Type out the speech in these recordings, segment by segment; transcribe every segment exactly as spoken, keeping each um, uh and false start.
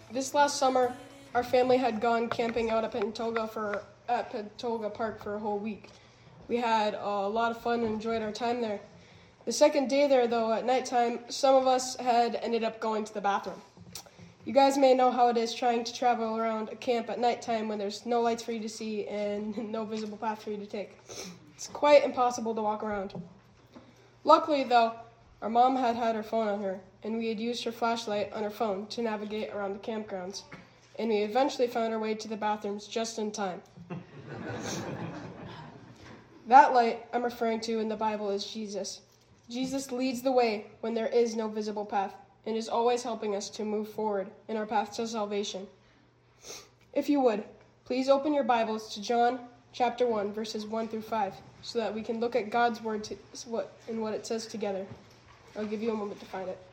This last summer, our family had gone camping out at Pantolga for at Pantolga Park for a whole week. We had a lot of fun and enjoyed our time there. The second day there, though, at nighttime, some of us had ended up going to the bathroom. You guys may know how it is trying to travel around a camp at nighttime when there's no lights for you to see and no visible path for you to take. It's quite impossible to walk around. Luckily, though, our mom had had her phone on her, and we had used her flashlight on her phone to navigate around the campgrounds, and we eventually found our way to the bathrooms just in time. That light I'm referring to in the Bible is Jesus. Jesus leads the way when there is no visible path, and is always helping us to move forward in our path to salvation. If you would, please open your Bibles to John chapter one, verses one through five, so that we can look at God's word to, what, and what it says together. I'll give you a moment to find it.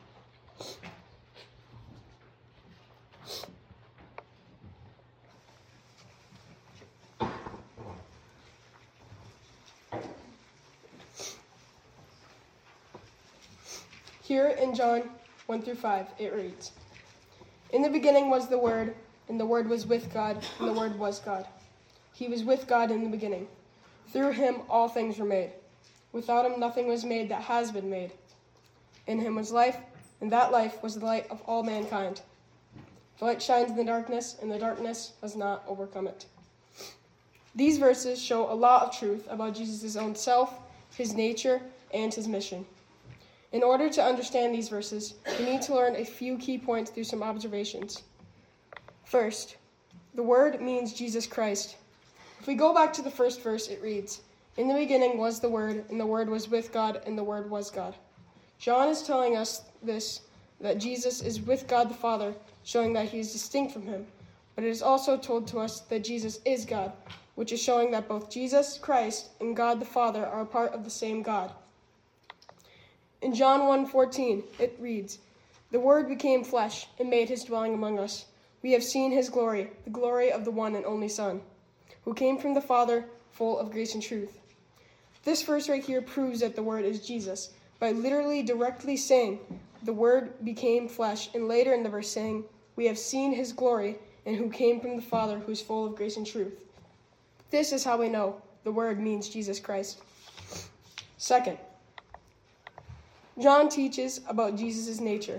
Here in John one through five, it reads, "In the beginning was the Word, and the Word was with God, and the Word was God. He was with God in the beginning. Through him all things were made. Without him nothing was made that has been made. In him was life, and that life was the light of all mankind. The light shines in the darkness, and the darkness has not overcome it." These verses show a lot of truth about Jesus' own self, his nature, and his mission. In order to understand these verses, we need to learn a few key points through some observations. First, the word means Jesus Christ. If we go back to the first verse, it reads, "In the beginning was the Word, and the Word was with God, and the Word was God." John is telling us this, that Jesus is with God the Father, showing that he is distinct from him. But it is also told to us that Jesus is God, which is showing that both Jesus Christ and God the Father are a part of the same God. In John one fourteen, it reads, "The Word became flesh and made his dwelling among us. We have seen his glory, the glory of the one and only Son, who came from the Father, full of grace and truth." This verse right here proves that the Word is Jesus, by literally directly saying, "The Word became flesh," and later in the verse saying, "We have seen his glory, and who came from the Father, who is full of grace and truth." This is how we know the Word means Jesus Christ. Second, John teaches about Jesus' nature.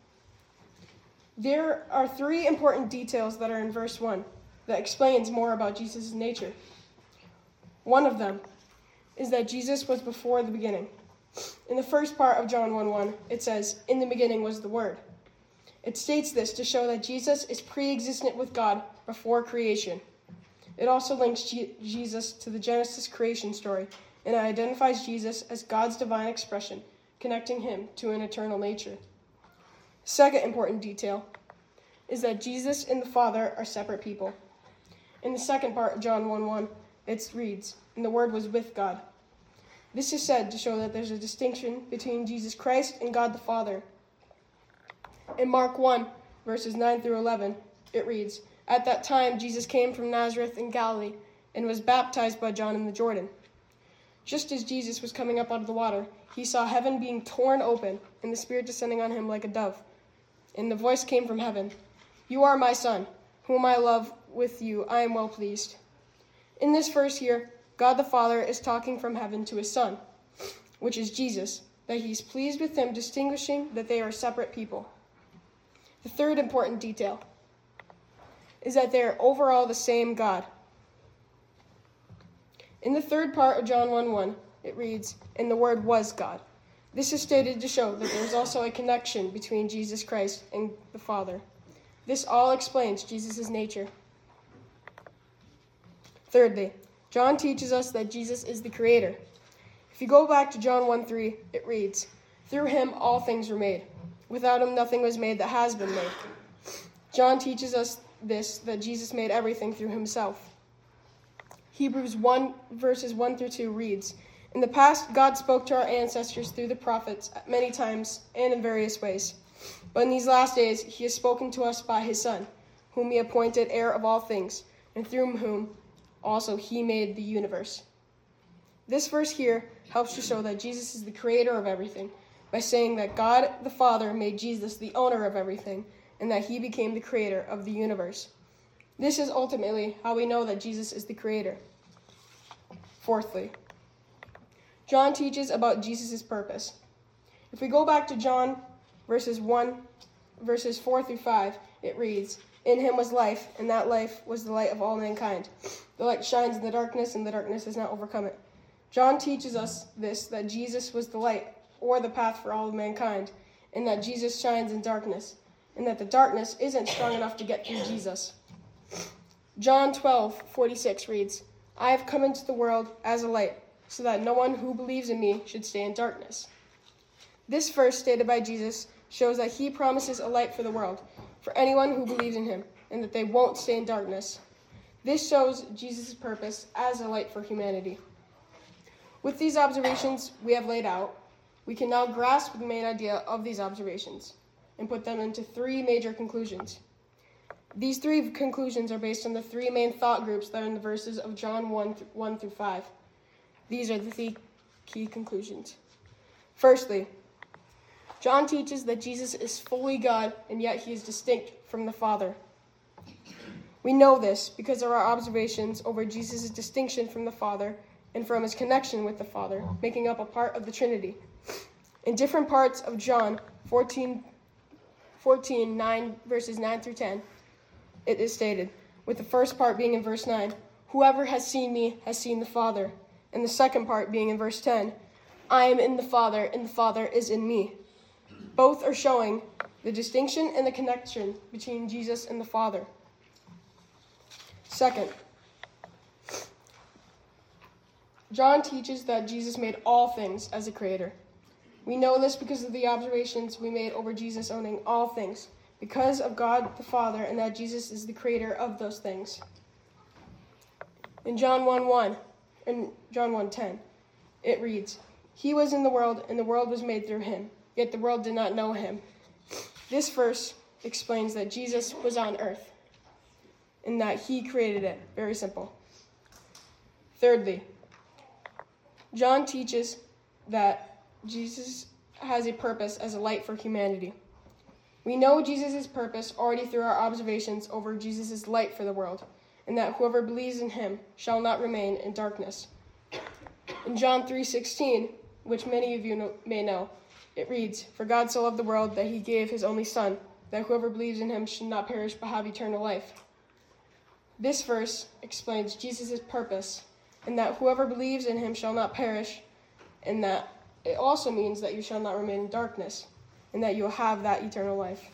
There are three important details that are in verse one that explains more about Jesus' nature. One of them is that Jesus was before the beginning. In the first part of John one one, it says, "In the beginning was the Word." It states this to show that Jesus is pre-existent with God before creation. It also links G- Jesus to the Genesis creation story, and it identifies Jesus as God's divine expression, connecting him to an eternal nature. Second important detail is that Jesus and the Father are separate people. In the second part of John one one, it reads, "And the Word was with God." This is said to show that there's a distinction between Jesus Christ and God the Father. In Mark one, verses nine through eleven, it reads, "At that time Jesus came from Nazareth in Galilee and was baptized by John in the Jordan. Just as Jesus was coming up out of the water, he saw heaven being torn open and the Spirit descending on him like a dove. And the voice came from heaven, 'You are my Son, whom I love. With you I am well pleased.'" In this verse here, God the Father is talking from heaven to his Son, which is Jesus, that he's pleased with him, distinguishing that they are separate people. The third important detail is that they are overall the same God. In the third part of John one one, it reads, "And the Word was God." This is stated to show that there is also a connection between Jesus Christ and the Father. This all explains Jesus' nature. Thirdly, John teaches us that Jesus is the Creator. If you go back to John one three, it reads, "Through him all things were made. Without him nothing was made that has been made." John teaches us this, that Jesus made everything through himself. Hebrews one, verses one through two reads, "In the past, God spoke to our ancestors through the prophets at many times and in various ways. But in these last days, he has spoken to us by his Son, whom he appointed heir of all things, and through whom also he made the universe." This verse here helps to show that Jesus is the creator of everything by saying that God the Father made Jesus the owner of everything, and that he became the creator of the universe. This is ultimately how we know that Jesus is the creator. Fourthly, John teaches about Jesus' purpose. If we go back to John verses one, verses four through five, it reads, "In him was life, and that life was the light of all mankind. The light shines in the darkness, and the darkness has not overcome it." John teaches us this, that Jesus was the light, or the path for all of mankind, and that Jesus shines in darkness, and that the darkness isn't strong enough to get through Jesus. John twelve forty-six reads, "I have come into the world as a light, so that no one who believes in me should stay in darkness." This verse stated by Jesus shows that he promises a light for the world, for anyone who believes in him, and that they won't stay in darkness. This shows Jesus' purpose as a light for humanity. With these observations we have laid out, we can now grasp the main idea of these observations and put them into three major conclusions. These three conclusions are based on the three main thought groups that are in the verses of John one, one through five. These are the three key conclusions. Firstly, John teaches that Jesus is fully God, and yet he is distinct from the Father. We know this because of our observations over Jesus' distinction from the Father and from his connection with the Father, making up a part of the Trinity. In different parts of John fourteen, fourteen nine, verses nine through ten, it is stated, with the first part being in verse nine, "Whoever has seen me has seen the Father," and the second part being in verse ten, "I am in the Father, and the Father is in me." Both are showing the distinction and the connection between Jesus and the Father. Second, John teaches that Jesus made all things as a creator. We know this because of the observations we made over Jesus owning all things, because of God the Father, and that Jesus is the creator of those things. In John one one, in John one ten, it reads, "He was in the world, and the world was made through him, yet the world did not know him." This verse explains that Jesus was on earth, and that he created it. Very simple. Thirdly, John teaches that Jesus has a purpose as a light for humanity. We know Jesus' purpose already through our observations over Jesus' light for the world, and that whoever believes in him shall not remain in darkness. In John three sixteen, which many of you know, may know, it reads, "For God so loved the world that he gave his only Son, that whoever believes in him should not perish but have eternal life." This verse explains Jesus' purpose, and that whoever believes in him shall not perish, and that it also means that you shall not remain in darkness, and that you will have that eternal life.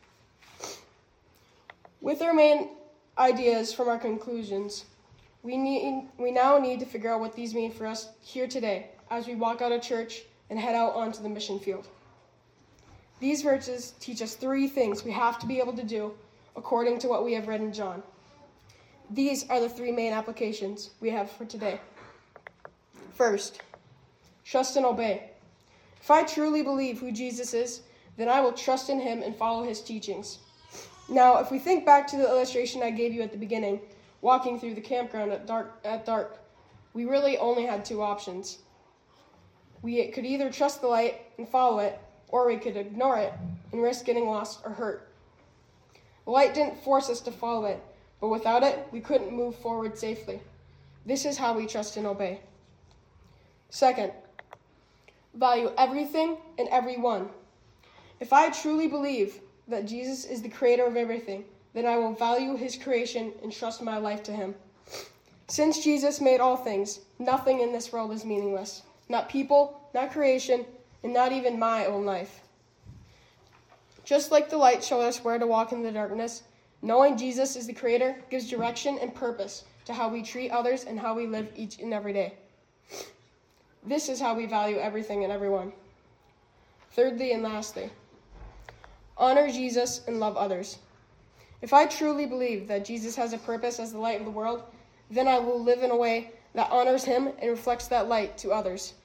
With our main ideas from our conclusions, we need we now need to figure out what these mean for us here today as we walk out of church and head out onto the mission field. These verses teach us three things we have to be able to do according to what we have read in John. These are the three main applications we have for today. First, trust and obey. If I truly believe who Jesus is, then I will trust in him and follow his teachings. Now, if we think back to the illustration I gave you at the beginning, walking through the campground at dark, at dark, we really only had two options. We could either trust the light and follow it, or we could ignore it and risk getting lost or hurt. The light didn't force us to follow it, but without it, we couldn't move forward safely. This is how we trust and obey. Second, value everything and everyone. If I truly believe that Jesus is the creator of everything, then I will value his creation and trust my life to him. Since Jesus made all things, nothing in this world is meaningless. Not people, not creation, and not even my own life. Just like the light showed us where to walk in the darkness, knowing Jesus is the creator gives direction and purpose to how we treat others and how we live each and every day. This is how we value everything and everyone. Thirdly and lastly, honor Jesus and love others. If I truly believe that Jesus has a purpose as the light of the world, then I will live in a way that honors him and reflects that light to others.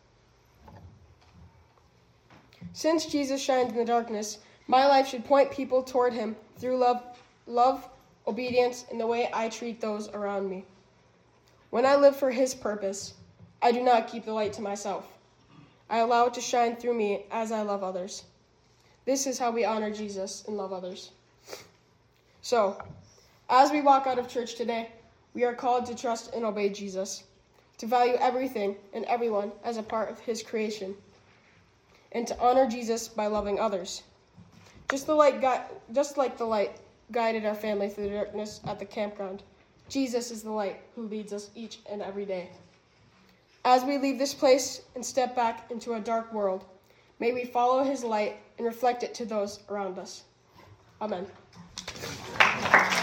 Since Jesus shines in the darkness, my life should point people toward him through love, love, obedience, and the way I treat those around me. When I live for his purpose, I do not keep the light to myself. I allow it to shine through me as I love others. This is how we honor Jesus and love others. So, as we walk out of church today, we are called to trust and obey Jesus, to value everything and everyone as a part of his creation, and to honor Jesus by loving others. Just the light gui- just like the light guided our family through the darkness at the campground, Jesus is the light who leads us each and every day. As we leave this place and step back into a dark world, may we follow his light and reflect it to those around us. Amen.